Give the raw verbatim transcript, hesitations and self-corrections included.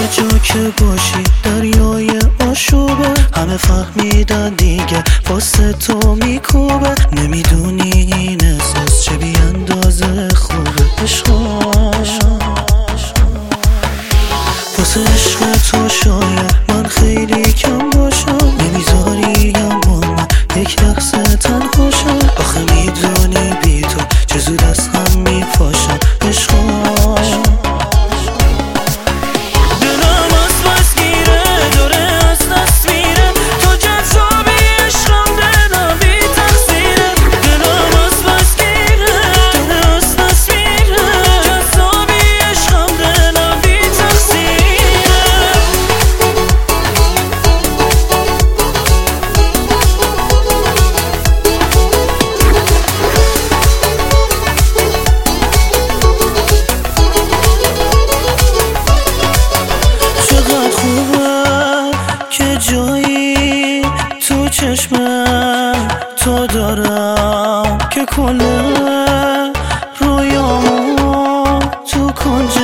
جا که باشی دریای آشوبه، همه فهمیدن دیگه واسه تو میکوبه. نمیدونی این احساس چه بی اندازه خوبه. عشقا واسه عشق تو شاید من خیلی کم باشم، نمیذاری اما من یک لحظه تنها شم. آخه میدونی بی تو چه زود از هم میپاشم. عشقا جایی تو چشم تو دارم که کل رویامو تو کنج